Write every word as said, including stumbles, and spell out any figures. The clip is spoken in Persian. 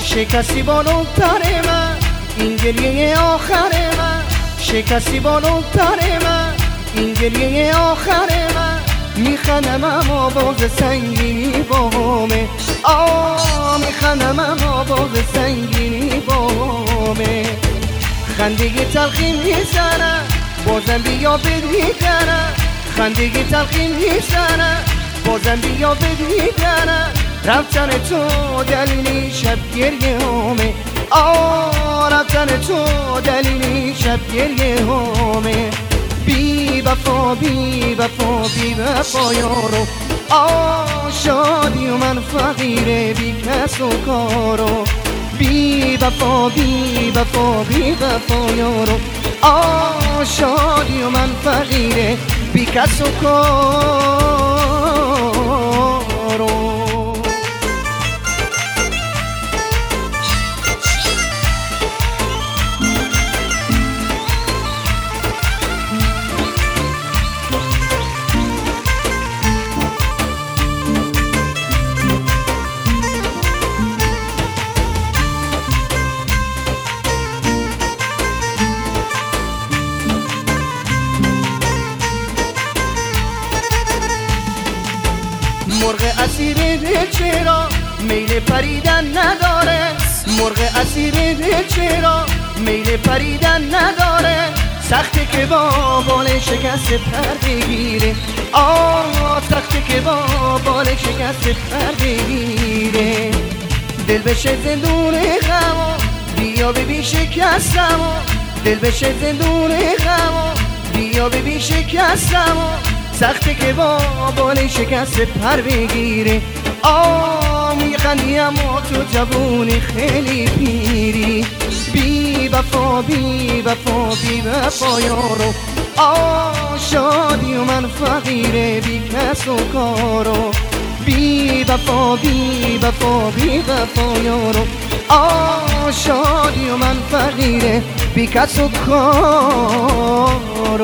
شکستی بالاتر من، این گریه آخر من. شکستی بالاتر من، این گریه آخر من. میخندم اما باز سنگینی باهمه. آه میخندم اما باز سنگینی باهمه. خندگی تلخی میزنم بازم بیا بدیدنم. خندگی تلخی میزنم بازم بیا بدیدنم. رفتن تو دلیلی شب گریه همه. آه رفتن تو دلیلی شب گریه همه. بی وفا بی وفا بی وفا یارو. آه شادی و من فقیره بی کس و کارو. بی وفا بی وفا بی وفا یارو. آه شادی و من فقیره بی کس و کارو. مرغ اسیر دل چرا میل پریدن نداره. مرغ اسیر دل چرا میل پریدن نداره. سخته که با بال شکست پر بگیره. آه سخته که با بال شکست پر بگیره. دل بشه زندون غم بیا ببین شکستم. دل بشه زندون غم بیا ببین شکستم. سخته که با بال شکست پر بگیره. آه میخندی اما تو جوونی خیلی پیری. بی وفا بی وفا بی وفا یارو. آه شادی و من فقیره بی کس و کارو. بی وفا بی وفا بی وفا یارو. آه شادی و من فقیره بی کس و کارو.